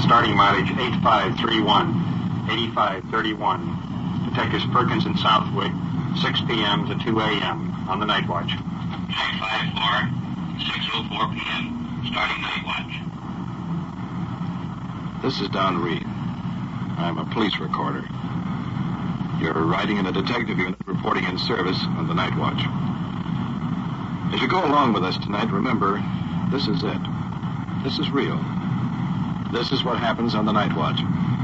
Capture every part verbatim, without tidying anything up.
Starting mileage eighty-five thirty-one. eighty-five thirty-one. Detectives Perkins and Southwick, six p.m. to two a.m. on the night watch. nine five four, six oh four p.m. Starting night watch. This is Don Reed. I'm a police recorder. You're riding in a detective unit reporting in service on the night watch. As you go along with us tonight, remember, this is it. This is real. This is what happens on the night watch.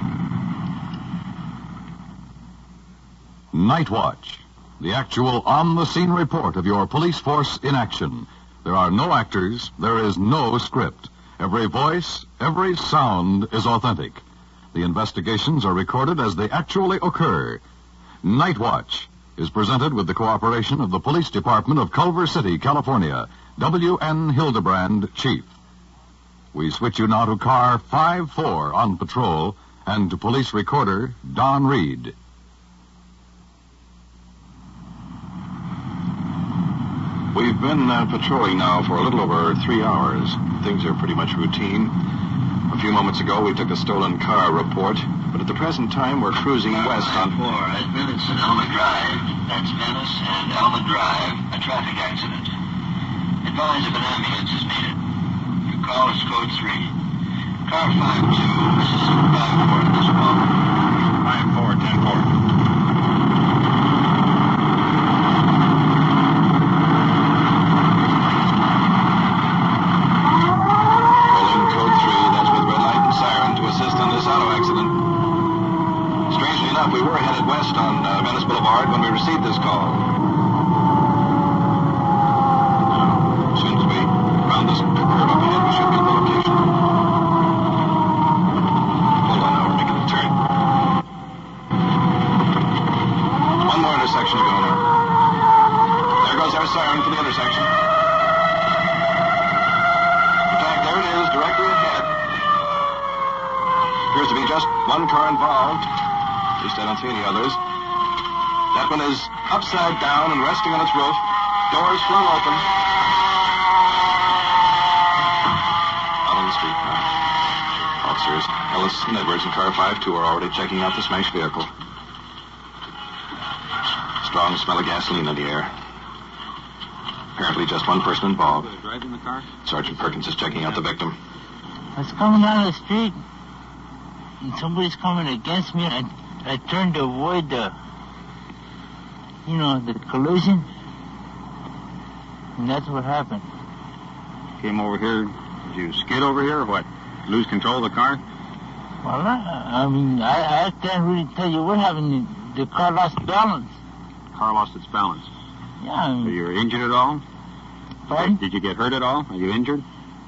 Night Watch, the actual on-the-scene report of your police force in action. There are no actors, there is no script. Every voice, every sound is authentic. The investigations are recorded as they actually occur. Night Watch is presented with the cooperation of the Police Department of Culver City, California. W N. Hildebrand, Chief. We switch you now to car five four on patrol and to police recorder Don Reed. We've been uh, patrolling now for a little over three hours. Things are pretty much routine. A few moments ago, we took a stolen car report, but at the present time, we're cruising west on... four at Venice and Elma Drive. That's Venice and Elma Drive, a traffic accident. Advise if an ambulance is needed. Your call is code three. Car five two, this is five four at this moment. five four, ten four. We were headed west on uh, Venice Boulevard when we received this call. Now, as soon as we round this curve up ahead, we should get the location. Hold on now, we're making a turn. One more intersection to go now. There goes our siren for the intersection. In fact, there it is, directly ahead. Appears to be just one car involved. At least I don't see any others. That one is upside down and resting on its roof. Doors flung open. Out on the street now. Officers Ellis and Edwards in car five two are already checking out the smashed vehicle. Strong smell of gasoline in the air. Apparently just one person involved. Driving the car? Sergeant Perkins is checking out the victim. I was coming down the street, and somebody's coming against me, and I turned to avoid the, you know, the collision. And that's what happened. Came over here. Did you skid over here or what? Lose control of the car? Well, I, I mean, I, I can't really tell you what happened. The car lost balance. Car lost its balance. Yeah. I mean, So you're injured at all? pardon? Did you get hurt at all? Are you injured?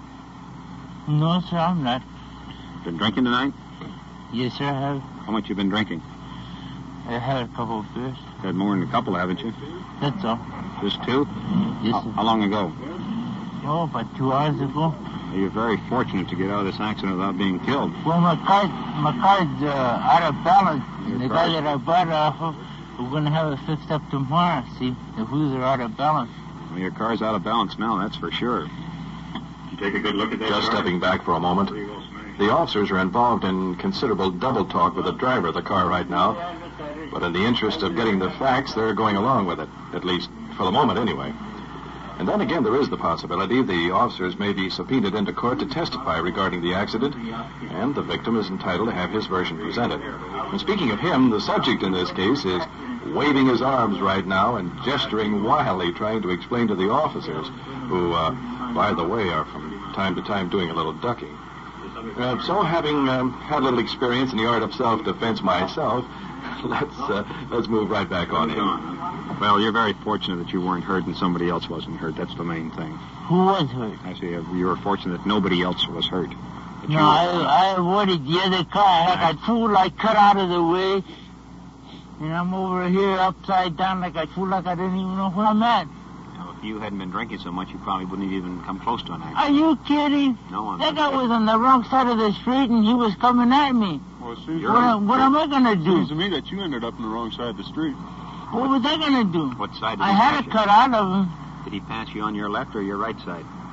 No, sir, I'm not. Been drinking tonight? Yes, sir, I have. How much you been drinking? I had a couple of beers. Had more than a couple, haven't you? That's all. Just two? Yes, How, sir. how long ago? Oh, about two hours ago. You're very fortunate to get out of this accident without being killed. Well, my car, my car's uh, out of balance. Your The car- guy that I bought it off of, we're going to have it fixed up tomorrow, see? The wheels are out of balance. Well, your car's out of balance now, that's for sure. You take a good look at that. Just stepping back for a moment. The officers are involved in considerable double talk with the driver of the car right now. But in the interest of getting the facts, they're going along with it. At least for the moment, anyway. And then again, there is the possibility the officers may be subpoenaed into court to testify regarding the accident, and the victim is entitled to have his version presented. And speaking of him, the subject in this case is waving his arms right now and gesturing wildly, trying to explain to the officers, who, uh, by the way, are from time to time doing a little ducking. Uh, so, having um, had a little experience in the art of self-defense myself, let's uh, let's move right back on in. Well, you're very fortunate that you weren't hurt and somebody else wasn't hurt. That's the main thing. Who was hurt? Actually, you were fortunate that nobody else was hurt. That No, you- I, I avoided the other car. I had that fool like cut out of the way. And I'm over here upside down like a fool, like I didn't even know where I'm at. Now, if you hadn't been drinking so much, you probably wouldn't have even come close to an accident. Are you kidding? No, I'm That not guy was on the wrong side of the street and he was coming at me. Well, it seems, What, am- what am I going to seems do? to me that you ended up on the wrong side of the street. What was I going to do? What side did I he had pass to you? cut out of him. Did he pass you on your left or your right side?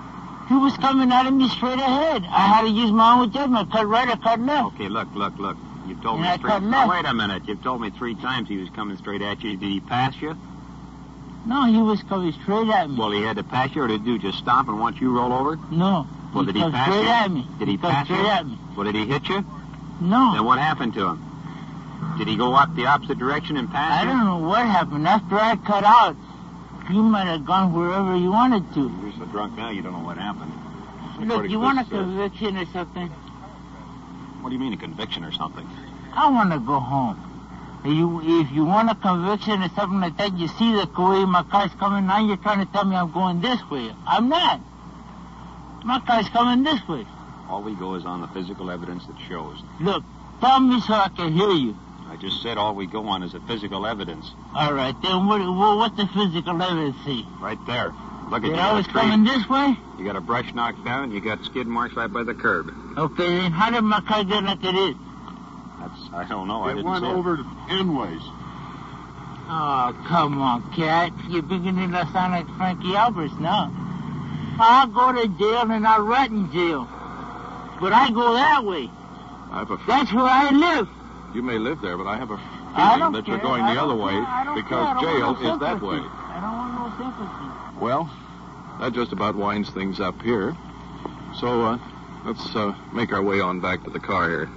He was coming at me straight ahead. I had to use my own judgment. Cut right or cut left. Okay, look, look, look. You've told And me I three... cut Oh, left. wait a minute. You've told me three times he was coming straight at you. Did he pass you? No, he was coming straight at me. Well, he had to pass you, or did you just stop and watch you roll over? No. Well, did he come pass straight you? at me. Did he come pass straight you? at me. Well, did he hit you? No. Then what happened to him? Did he go up the opposite direction and pass I you? don't know what happened. After I cut out, you might have gone wherever you wanted to. You're so drunk now, you don't know what happened. Look, According you to want a this, uh, conviction or something? What do you mean, a conviction or something? I want to go home. If you, if you want a conviction or something like that, you see the way my car's coming. Now you're trying to tell me I'm going this way. I'm not. My car's coming this way. All we go is on the physical evidence that shows. Look, tell me so I can hear you. I just said all we go on is the physical evidence. All right, then what, what, what's the physical evidence see? Right there. Look at That you. I got was a tree. coming this way? You got a brush knocked down, and you got skid marks right by the curb. Okay, then how did my car get like it is? That's, I don't know. I It didn't went see it. over endways. Oh, come on, cat. You're beginning to sound like Frankie Alberts now. I'll go to jail and I'll rot in jail. But I go that way. I have a That's where I live. You may live there, but I have a I feeling don't that you're care. going I the don't other way care. I don't care. because I don't jail want no is that sympathy. way. I don't want no sympathy. Well, that just about winds things up here. So, uh, let's uh, make our way on back to the car here.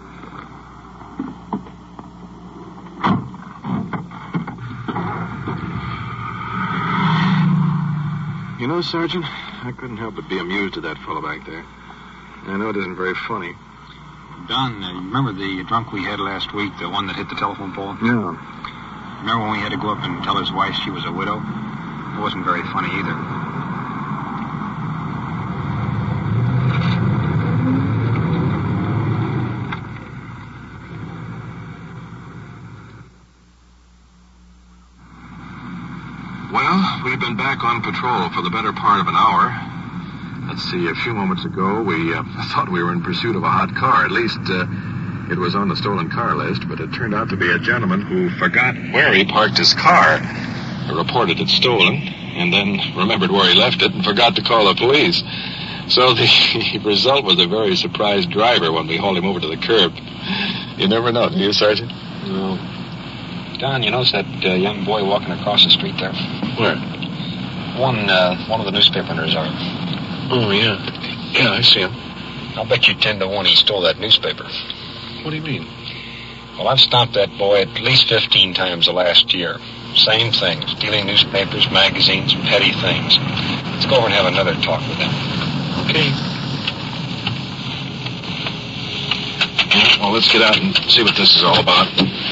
You know, Sergeant, I couldn't help but be amused at that fellow back there. I know it isn't very funny. Don, uh, you remember the drunk we had last week, the one that hit the telephone pole? Yeah. Remember when we had to go up and tell his wife she was a widow? It wasn't very funny either. Well, we've been back on patrol for the better part of an hour. Let's see, a few moments ago, we uh, thought we were in pursuit of a hot car. At least, uh, it was on the stolen car list, but it turned out to be a gentleman who forgot where he parked his car. He reported it stolen, and then remembered where he left it and forgot to call the police. So the result was a very surprised driver when we hauled him over to the curb. You never know, do you, Sergeant? No. Don, you notice that uh, young boy walking across the street there? Where? One, uh, one of the newspaper nerds are. Oh, yeah. Yeah, I see him. I'll bet you ten to one he stole that newspaper. What do you mean? Well, I've stopped that boy at least fifteen times the last year. Same thing, stealing newspapers, magazines, petty things. Let's go over and have another talk with him. Okay. Well, let's get out and see what this is all about.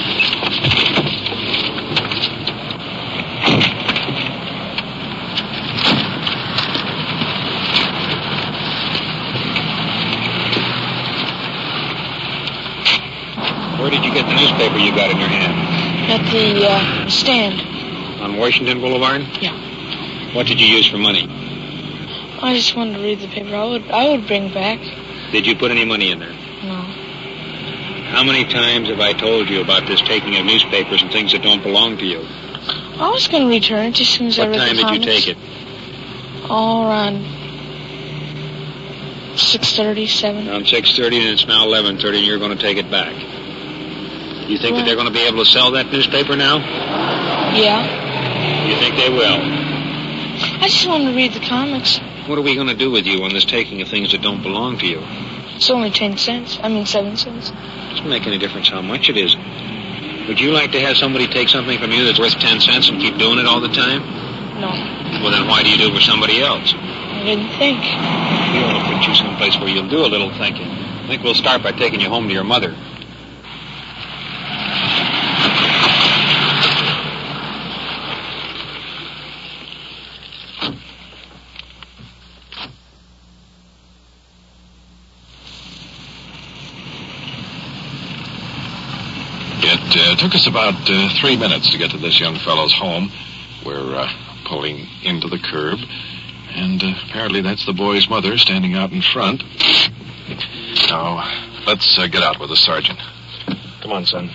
Where did you get the newspaper you got in your hand? At the uh, stand. On Washington Boulevard? Yeah. What did you use for money? I just wanted to read the paper. I would I would bring back. Did you put any money in there? No. How many times have I told you about this taking of newspapers and things that don't belong to you? I was going to return it as soon as I What read time the did comics. you take it? All around six thirty, seven. Around six thirty, and it's now eleven thirty, and you're going to take it back. You think that they're going to be able to sell that newspaper now? Yeah. You think they will? I just wanted to read the comics. What are we going to do with you on this taking of things that don't belong to you? It's only ten cents. I mean, seven cents. It doesn't make any difference how much it is. Would you like to have somebody take something from you that's worth ten cents and keep doing it all the time? No. Well, then why do you do it for somebody else? I didn't think. We ought to put you someplace where you'll do a little thinking. I think we'll start by taking you home to your mother. It uh, took us about uh, three minutes to get to this young fellow's home. We're uh, pulling into the curb, and uh, apparently that's the boy's mother standing out in front. Now, let's uh, get out with the sergeant. Come on, son.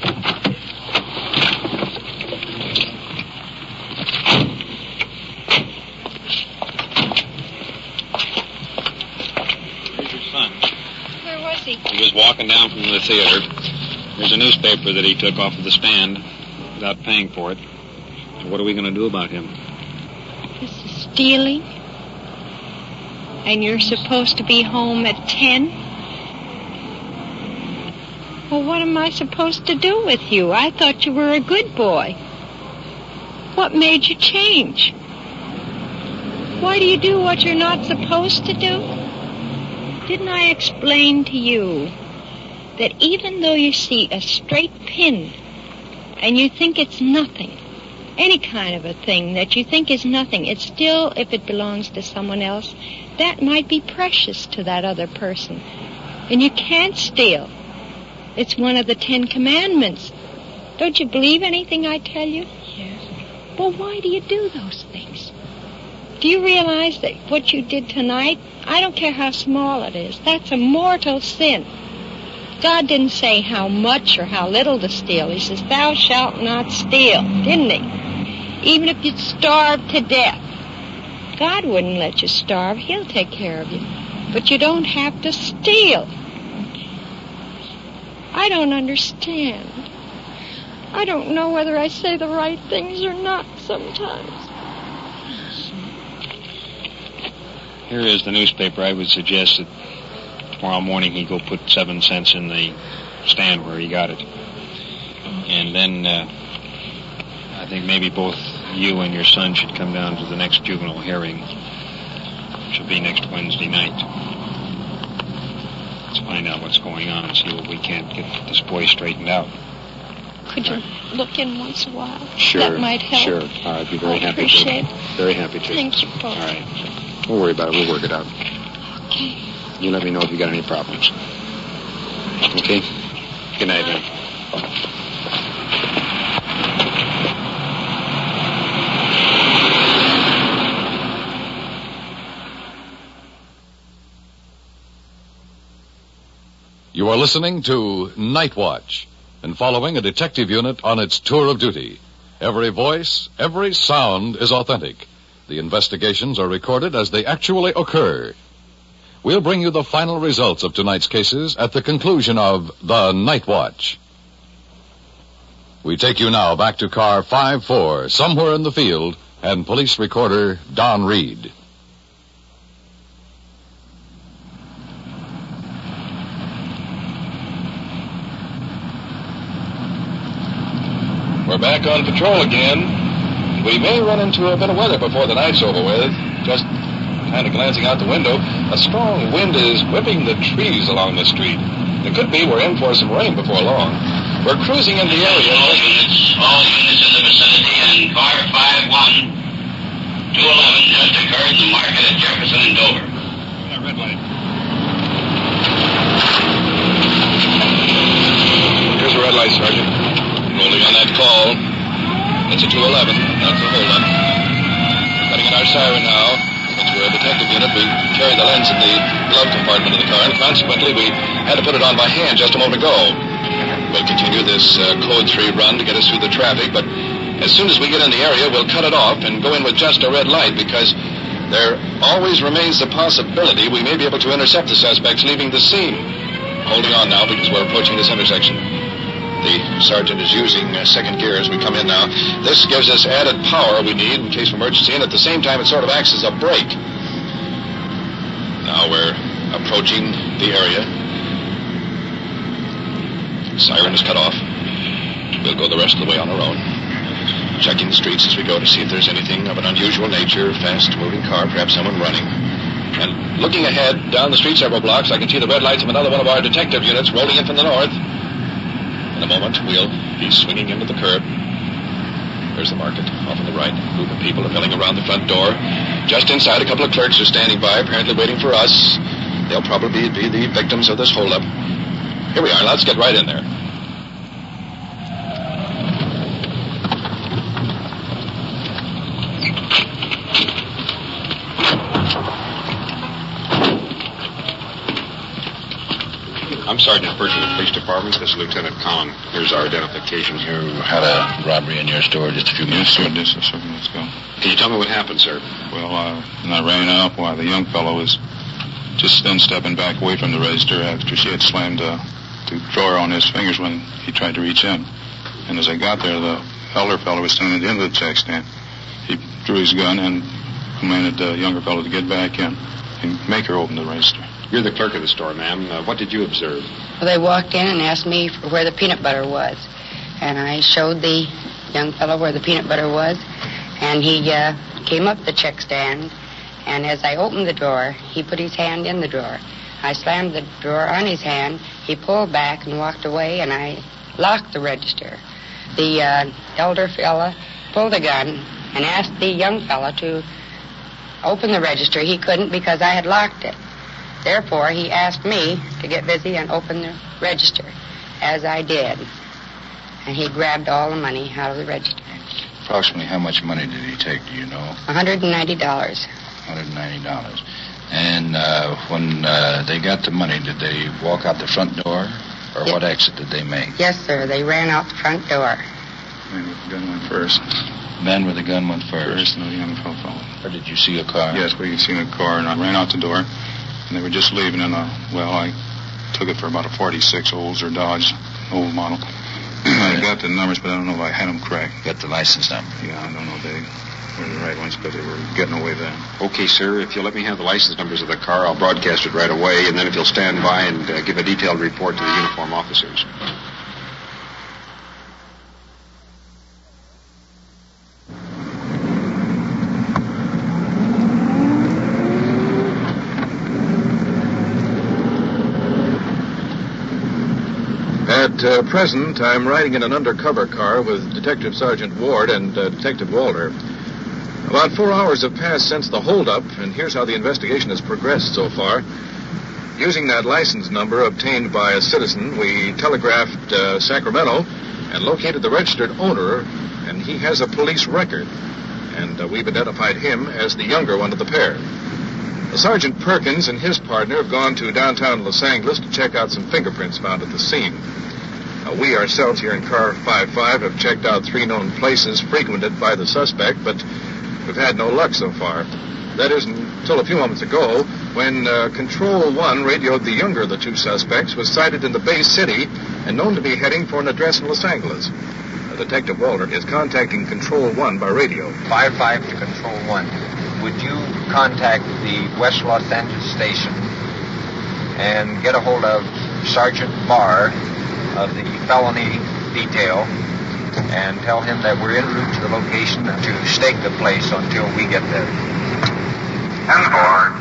Casey? He was walking down from the theater. There's a newspaper that he took off of the stand without paying for it. So what are we going to do about him? This is stealing? And you're supposed to be home at ten? Well, what am I supposed to do with you? I thought you were a good boy. What made you change? Why do you do what you're not supposed to do? Didn't I explain to you that even though you see a straight pin and you think it's nothing, any kind of a thing that you think is nothing, it's still, if it belongs to someone else, that might be precious to that other person. And you can't steal. It's one of the Ten Commandments. Don't you believe anything I tell you? Yes. Well, why do you do those things? Do you realize that what you did tonight, I don't care how small it is, that's a mortal sin. God didn't say how much or how little to steal. He says, thou shalt not steal, didn't he? Even if you'd starve to death. God wouldn't let you starve. He'll take care of you. But you don't have to steal. I don't understand. I don't know whether I say the right things or not sometimes. Here is the newspaper. I would suggest that tomorrow morning he go put seven cents in the stand where he got it. And then uh, I think maybe both you and your son should come down to the next juvenile hearing, which will be next Wednesday night. Let's find out what's going on and see what we can't get this boy straightened out. Could you look in once in a while? Sure. That might help. Sure. I'd be very I'd happy appreciate to. it. Very happy to. Thank you, Paul. All right. Don't worry about it. We'll work it out. Okay. You let me know if you got any problems. Okay? Good night, man. You are listening to Night Watch and following a detective unit on its tour of duty. Every voice, every sound is authentic. The investigations are recorded as they actually occur. We'll bring you the final results of tonight's cases at the conclusion of the Night Watch. We take you now back to car five four, somewhere in the field, and police recorder Don Reed. We're back on patrol again. We may run into a bit of weather before the night's over with. Just kind of glancing out the window, a strong wind is whipping the trees along the street. It could be we're in for some rain before long. We're cruising in the area. All units, all units in the vicinity, and car five one, two eleven just occurred in the market at Jefferson and Dover. Yeah, red light. Here's a red light, Sergeant. Rolling on that call. It's a two eleven. That's the holdup. We're cutting in our siren now. Since we're a detective unit, we carry the lens in the glove compartment of the car, and consequently we had to put it on by hand just a moment ago. We'll continue this uh, code three run to get us through the traffic, but as soon as we get in the area, we'll cut it off and go in with just a red light, because there always remains the possibility we may be able to intercept the suspects leaving the scene. Holding on now because we're approaching this intersection. The sergeant is using uh, second gear as we come in now. This gives us added power we need in case of emergency, and at the same time it sort of acts as a brake. Now we're approaching the area. Siren is cut off. We'll go the rest of the way on our own, checking the streets as we go to see if there's anything of an unusual nature, fast-moving car, perhaps someone running. And looking ahead, down the street several blocks, I can see the red lights of another one of our detective units rolling in from the north. In a moment, we'll be swinging into the curb. There's the market, off on the right. A group of people are milling around the front door. Just inside, a couple of clerks are standing by, apparently waiting for us. They'll probably be the victims of this holdup. Here we are. Let's get right in there. I'm Sergeant Burton of the Police Department. This is Lieutenant Collin. Here's our identification. You had a robbery in your store just a few minutes ago. Yes, sir. Let's go. Can you tell me what happened, sir? Well, uh, when I ran up while the young fellow was just then stepping back away from the register after she had slammed uh, the drawer on his fingers when he tried to reach in. And as I got there, the elder fellow was standing at the end of the check stand. He drew his gun and commanded the younger fellow to get back in and make her open the register. You're the clerk of the store, ma'am. Uh, what did you observe? Well, they walked in and asked me for where the peanut butter was. And I showed the young fellow where the peanut butter was. And he uh, came up the check stand. And as I opened the drawer, he put his hand in the drawer. I slammed the drawer on his hand. He pulled back and walked away, and I locked the register. The uh, elder fella pulled a gun and asked the young fella to open the register. He couldn't because I had locked it. Therefore, he asked me to get busy and open the register, as I did. And he grabbed all the money out of the register. Approximately how much money did he take, do you know? one hundred ninety dollars. one hundred ninety dollars. And uh, when uh, they got the money, did they walk out the front door? Or Yes. what exit did they make? Yes, sir. They ran out the front door. Man with the gun went first. Man with the gun went first. First, and the young fellow followed. Or did you see a car? Yes, we seen a car, and I ran out the door. And they were just leaving in a, well, I took it for about a forty-six Olds or Dodge, old model. I got the numbers, but I don't know if I had them correct. Got the license number? Yeah, I don't know if they were the right ones, but they were getting away then. Okay, sir. If you'll let me have the license numbers of the car, I'll broadcast it right away, and then if you'll stand by and uh, give a detailed report to the uniform officers. At uh, present, I'm riding in an undercover car with Detective Sergeant Ward and uh, Detective Walter. About four hours have passed since the holdup, and here's how the investigation has progressed so far. Using that license number obtained by a citizen, we telegraphed uh, Sacramento and located the registered owner, and he has a police record. And uh, we've identified him as the younger one of the pair. Sergeant Perkins and his partner have gone to downtown Los Angeles to check out some fingerprints found at the scene. Now, we ourselves here in Car five five have checked out three known places frequented by the suspect, but we've had no luck so far. That is until a few moments ago when uh, Control One radioed the younger of the two suspects was sighted in the Bay City and known to be heading for an address in Los Angeles. Uh, Detective Walter is contacting Control One by radio. five five to Control One. Would you contact the West Los Angeles station and get a hold of Sergeant Barr of the felony detail and tell him that we're en route to the location to stake the place until we get there? ten four.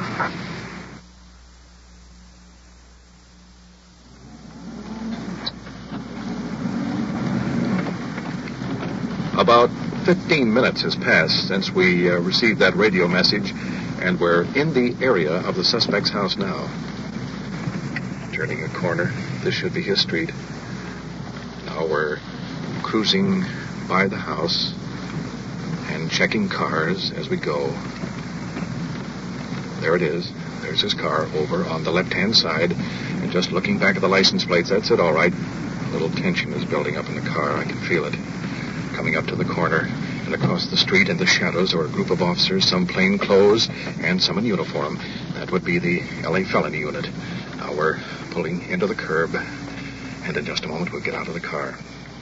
About fifteen minutes has passed since we uh, received that radio message, and we're in the area of the suspect's house now. Turning a corner, this should be his street. Now we're cruising by the house and checking cars as we go. There it is. There's his car over on the left-hand side, and just looking back at the license plates, that's it, all right. A little tension is building up in the car. I can feel it. Coming up to the corner, and across the street in the shadows are a group of officers, some plain clothes and some in uniform. That would be the L A Felony Unit. Now we're pulling into the curb, and in just a moment we'll get out of the car.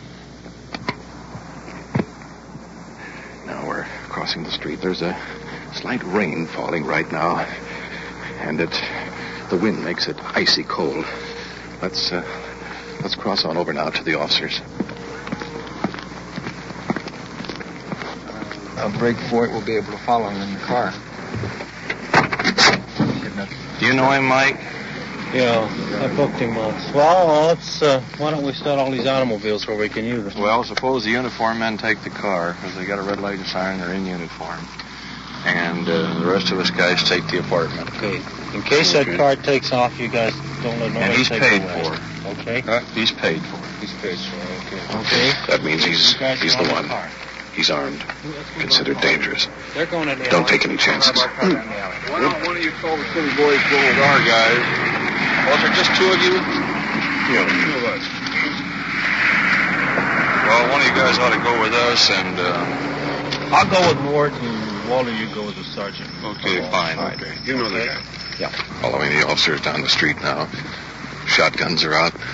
Now we're crossing the street. There's a slight rain falling right now, and it the wind makes it icy cold. Let's uh, let's cross on over now to the officers. I'll brake for it. We'll be able to follow him in the car. Do you know him, Mike? Yeah, I booked him once. Well, let's, uh, why don't we start all these automobiles where we can use them? Well, suppose the uniform men take the car, because they got a red light and siren, they're in uniform. And uh, the rest of us guys take the apartment. Okay. In case that car takes off, you guys don't let nobody And he's take paid it away. for it. Okay. Uh, he's paid for it. He's paid for it, okay. Okay. That means he's You guys he's go the on one. He's armed, considered dangerous. They're going in the Don't alley. take any chances. Why don't one of you call the city boys go with our guys? Was there just two of you? Yeah, two of us. Well, one of you guys ought to go with us and uh, I'll go with Ward, and Walter, you go with the sergeant. Okay, oh, fine. Right. Okay. You know the guy. Yeah. Following the officers down the street now. Shotguns are out.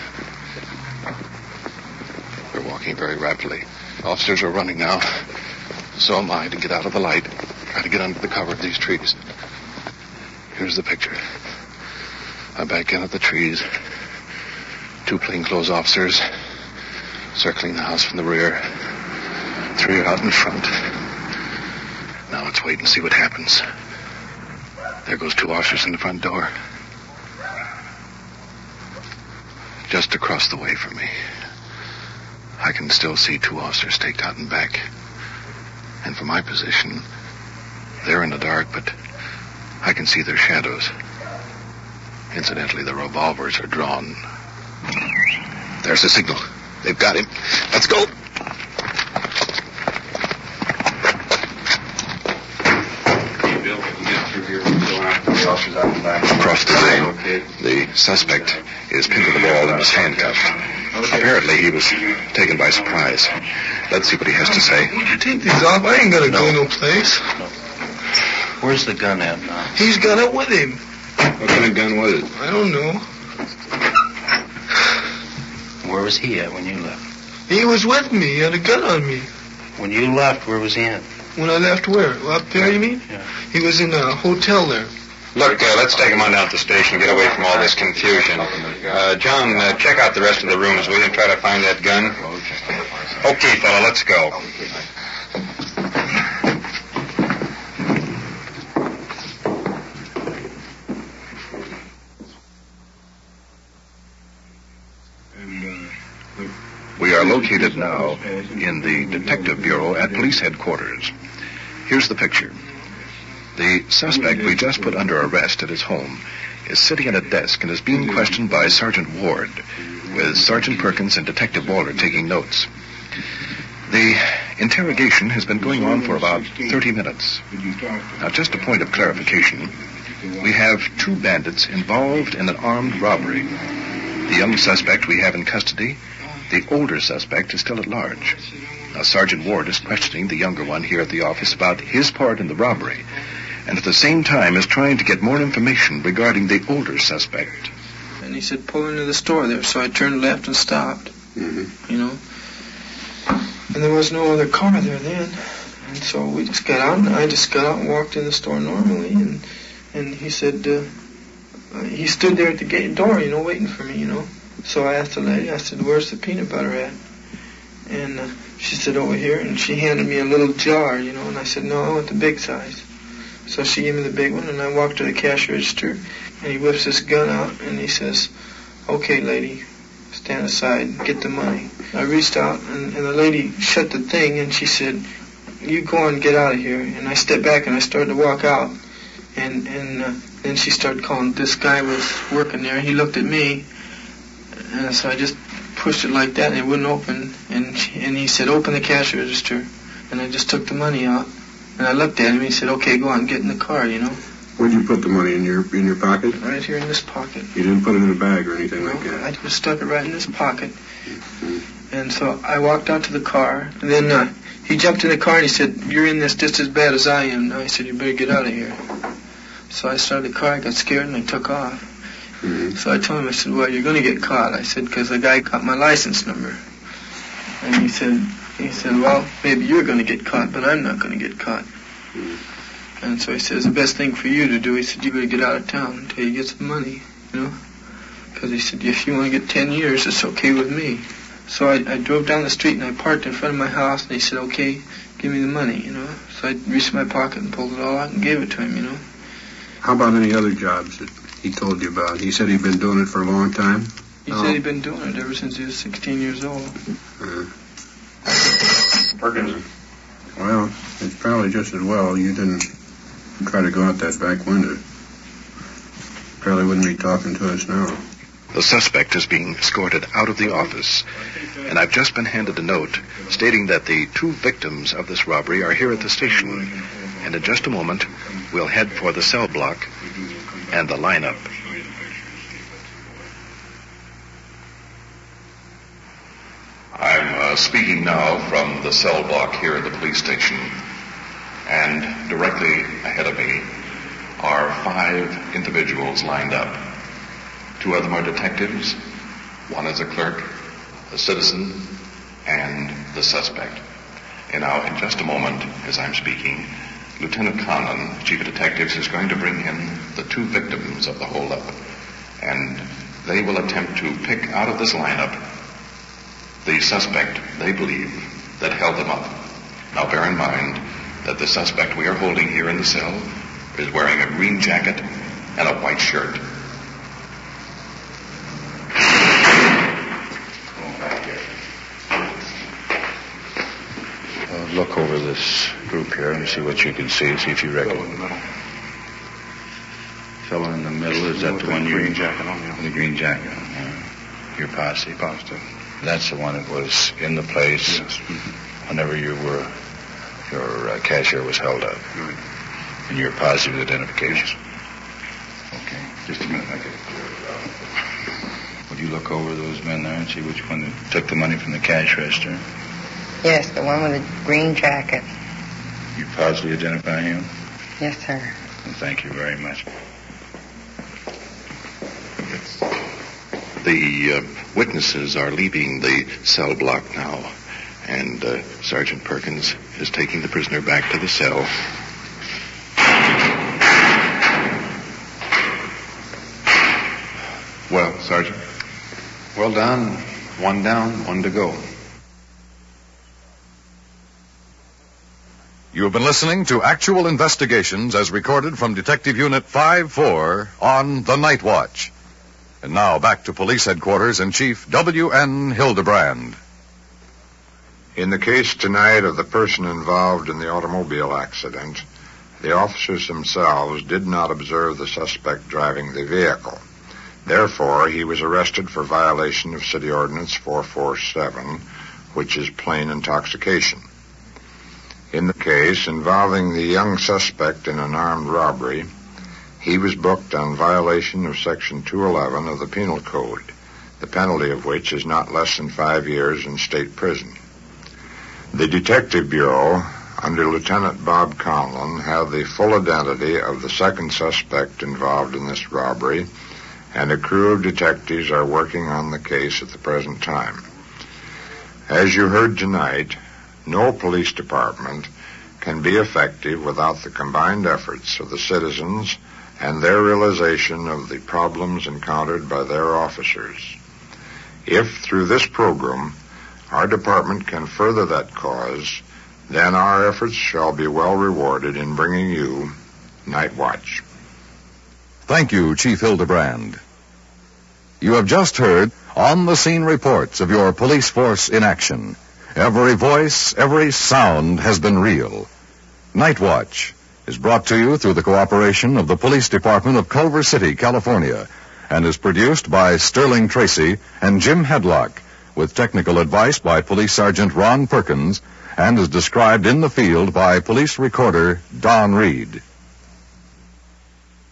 They're walking very rapidly. Officers are running now. So am I to get out of the light. Try to get under the cover of these trees. Here's the picture. I back in at the trees. Two plainclothes officers circling the house from the rear. Three are out in front. Now let's wait and see what happens. There goes two officers in the front door. Just across the way from me. I can still see two officers staked out in back. And from my position, they're in the dark, but I can see their shadows. Incidentally, the revolvers are drawn. There's the signal. They've got him. Let's go. Across the lane, the suspect is pinned to the wall and is handcuffed. Apparently, he was taken by surprise. Let's see what he has to say. Take these off. I ain't gonna No. go no place. Where's the gun at now? He's got it with him. What kind of gun was it? I don't know. Where was he at when you left? He was with me. He had a gun on me. When you left, where was he at? When I left where? Up there, you mean? Yeah. He was in a hotel there. Look, uh, let's take him on down to the station and get away from all this confusion. Uh, John, uh, check out the rest of the rooms, will you, and try to find that gun? Okay, fella, let's go. We are located now in the Detective Bureau at Police Headquarters. Here's the picture. The suspect we just put under arrest at his home is sitting at a desk and is being questioned by Sergeant Ward, with Sergeant Perkins and Detective Waller taking notes. The interrogation has been going on for about thirty minutes. Now, just a point of clarification. We have two bandits involved in an armed robbery. The young suspect we have in custody. The older suspect is still at large. Now, Sergeant Ward is questioning the younger one here at the office about his part in the robbery, and at the same time is trying to get more information regarding the older suspect. And he said, pull into the store there. So I turned left and stopped. Mm-hmm. You know. And there was no other car there then. And so we just got out, and I just got out and walked in the store normally. And and he said, uh, uh, he stood there at the gate door, you know, waiting for me, you know. So I asked the lady, I said, where's the peanut butter at? And uh, she said, over here. And she handed me a little jar, you know. And I said, no, I want the big size. So she gave me the big one, and I walked to the cash register. And he whips this gun out, and he says, okay, lady, stand aside and get the money. I reached out, and, and the lady shut the thing, and she said, you go and get out of here. And I stepped back, and I started to walk out. And, and uh, then she started calling. This guy was working there. He looked at me. And so I just pushed it like that, and it wouldn't open. And she, and he said, open the cash register. And I just took the money out. And I looked at him, and he said, okay, go on, get in the car, you know. Where'd you put the money? In your in your pocket? Right here in this pocket. You didn't put it in a bag or anything No, like that? I just stuck it right in this pocket. Mm-hmm. And so I walked out to the car. And then uh, he jumped in the car, and he said, you're in this just as bad as I am. Now, I said, you better get out of here. So I started the car, I got scared, and I took off. Mm-hmm. So I told him, I said, well, you're going to get caught. I said, because the guy got my license number. And he said, he said, well, maybe you're going to get caught, but I'm not going to get caught. Mm-hmm. And so he says, the best thing for you to do, he said, you better get out of town until you get some money, you know. Because he said, if you want to get ten years, it's okay with me. So I, I drove down the street, and I parked in front of my house, and he said, okay, give me the money, you know. So I reached in my pocket and pulled it all out and gave it to him, you know. How about any other jobs that he told you about? He said he'd been doing it for a long time? He oh. said he'd been doing it ever since he was sixteen years old. Uh, Perkins. well, it's probably just as well you didn't try to go out that back window. Probably wouldn't be talking to us now. The suspect is being escorted out of the office, and I've just been handed a note stating that the two victims of this robbery are here at the station, and in just a moment we'll head for the cell block and the lineup. I'm uh, speaking now from the cell block here at the police station. And directly ahead of me are five individuals lined up. Two of them are detectives. One is a clerk, a citizen, and the suspect. And now, in just a moment, as I'm speaking, Lieutenant Conlon, Chief of Detectives, is going to bring in the two victims of the holdup. And they will attempt to pick out of this lineup the suspect they believe that held them up. Now, bear in mind that the suspect we are holding here in the cell is wearing a green jacket and a white shirt. Uh, look over this group here and see what you can see. See if you reckon. In the middle. Fellow in the middle, is that With the one the you... green jacket on, yeah. The green jacket. Yeah. Your posse. Positive. That's the one that was in the place Yes. whenever you were... Your uh, cashier was held up. Right. And you're positive with identification. Okay. Just a minute, I get it. Would you look over those men there and see which one took the money from the cash register? Yes, the one with the green jacket. You positively identify him? Yes, sir. Well, thank you very much. The uh, witnesses are leaving the cell block now, and uh, Sergeant Perkins is taking the prisoner back to the cell. Well, Sergeant? Well done. One down, one to go. You have been listening to Actual Investigations as recorded from Detective Unit five four on The Night Watch. And now back to Police Headquarters and Chief W N Hildebrand. In the case tonight of the person involved in the automobile accident, the officers themselves did not observe the suspect driving the vehicle. Therefore, he was arrested for violation of City Ordinance four forty-seven, which is plain intoxication. In the case involving the young suspect in an armed robbery, he was booked on violation of Section two eleven of the Penal Code, the penalty of which is not less than five years in state prison. The Detective Bureau, under Lieutenant Bob Conlon, had the full identity of the second suspect involved in this robbery, and a crew of detectives are working on the case at the present time. As you heard tonight, no police department can be effective without the combined efforts of the citizens and their realization of the problems encountered by their officers. If, through this program, our department can further that cause, then our efforts shall be well rewarded in bringing you Night Watch. Thank you, Chief Hildebrand. You have just heard on-the-scene reports of your police force in action. Every voice, every sound has been real. Night Watch is brought to you through the cooperation of the Police Department of Culver City, California, and is produced by Sterling Tracy and Jim Hedlock, with technical advice by Police Sergeant Ron Perkins, and is described in the field by Police Recorder Don Reed.